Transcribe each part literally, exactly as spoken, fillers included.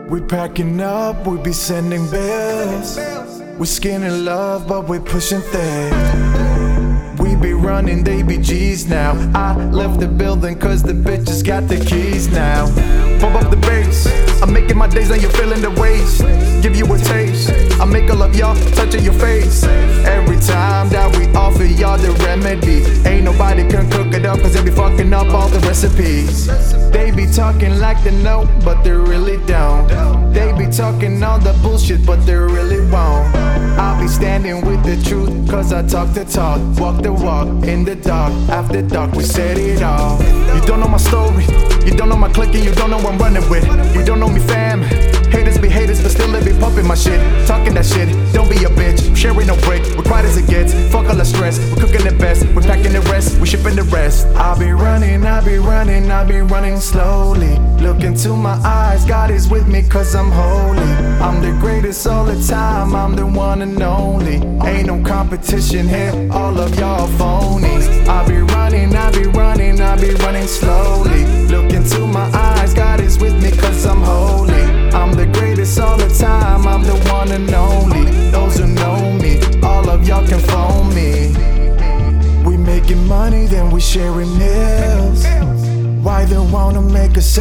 We packing up, we be sending bills. We skinning love, but we pushing thick. We be running, they be G's now. I left the building cause the bitches got the keys now. Pump up the bass, I'm making my days and you're feeling the waves. Give you a taste, I make all of y'all touching your face. Every time that we offer y'all the remedy, ain't nobody can cook it up cause they be fucking up all the recipes. They be talking like they know, but they really don't. They be talking all the bullshit, but they really won't. I'll be standing with the truth cause I talk the talk, walk the walk in the dark. After dark we said it all. You don't know my story, you don't know my clique, and you don't know who I'm running with. You don't know me, fam. Haters be haters, but still they be pumping my shit. Talking that shit, don't be a bitch. Sharing no break, we're quiet as it gets. Fuck all the stress, we're cooking the best. We're packing the rest, we're shipping the rest. I'll be running, I'll be running, I'll be running slowly. Look into my eyes, God is with me cause I'm holy. I'm the greatest all the time, I'm the one and only. Ain't no competition here, all of y'all phonies. I'll be running, I'll be running, I'll be running slowly. Look into my eyes, God is with me cause I'm holy. I'm the greatest all the time, I'm the one and only. Those who know me, all of y'all can phone me. We making money, then we sharing meals. Why they wanna make us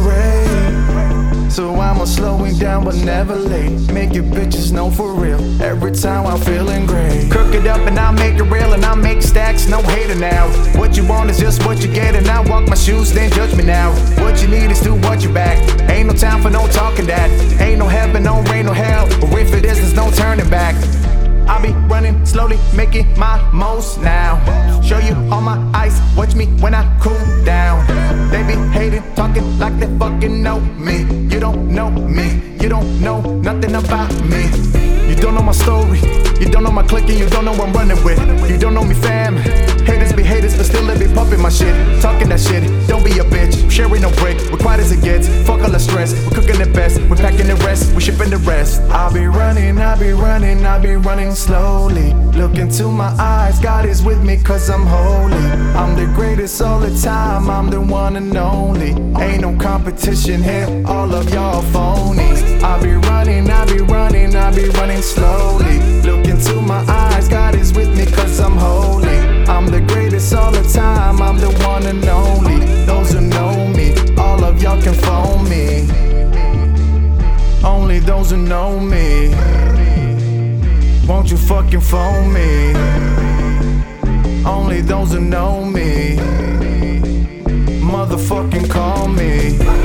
separate? So I'm a slowing down but never late. Make your bitches know for real, every time I'm feeling great. Cook it up and I make it real and I make stacks, no hater now. What you want is just what you get and I walk my shoes, then judge me now. What you need is do what you back. Ain't no time for no talking that. Ain't no heaven, no rain, no hell. Or if it is, there's no turning back. I'll be running slowly, making my most now. Show you all my ice, watch me when I cool down. They be hating, talking like they fucking know me. You don't know me, you don't know nothing about me. You don't know my story, you don't know my clique, and you don't know what I'm running with. You don't know me, fam. Haters be haters, but still they be pumping my shit. Talking that shit, don't be a bitch. Sharing no break, we're quiet as it gets. Fuck all the stress, we're cooking the best. We're packing the rest, we're shipping the rest. I'll be running, I'll be running, I'll be running slowly. Look into my eyes, God is with me cause I'm holy. I'm the greatest all the time, I'm the one and only. Ain't no competition here, all of y'all phonies. I'll be running, I'll be running, I'll be running slowly. Look into my eyes, God is with me cause I'm holy. I'm the greatest all the time, I'm the one and only. Those who know me, all of y'all can phone me. Only those who know me. Won't you fucking phone me? Only those who know me. Motherfucking call me.